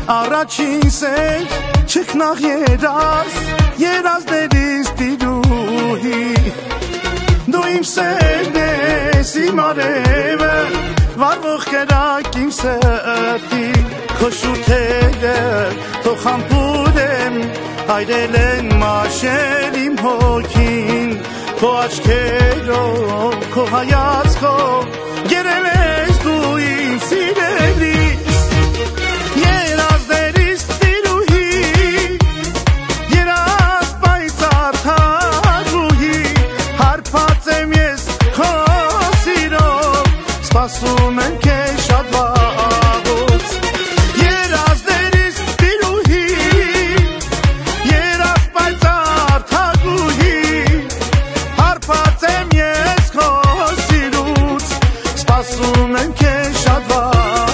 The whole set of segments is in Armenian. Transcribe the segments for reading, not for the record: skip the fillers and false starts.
Առաջին սեր չքնաղ երազներից տիրուհի Դու իմ սերն ես իմ արևը վարվող կրակ իմ սրտի Քո շուրթերը թող համբուր եմ հայրել են մաշել իմ հոգին Քո աչքերով, քո հայացքով գերել ես դու իմ սիրելիս Երազներից տիրուհի երազ պայծառ թագուհի Հարբած եմ ես քո սիրով սպասում եմ քեզ շատ վաղուց Երազներից տիրուհի երազ պայծառ թագուհի Հարբած եմ ես քո սիրուց սպասում եմ քեզ շատ վաղուց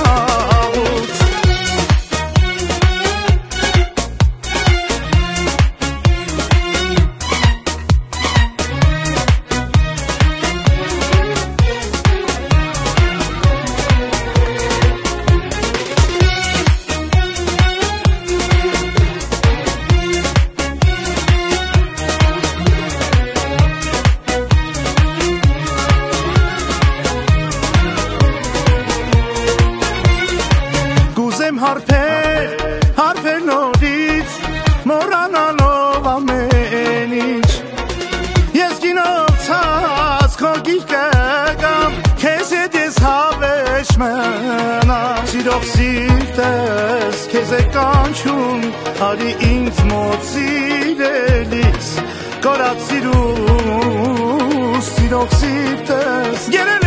Հարբեր նորից մոռանալով ամեն ինչ Ես գինոցած քո գիրկը կամ քեզ հետ ես հավերժ մնամ Սիրող սիրտս քեզ է կանչում արի ինձ մոտ սիրելիս Կորած սիրող սիրտս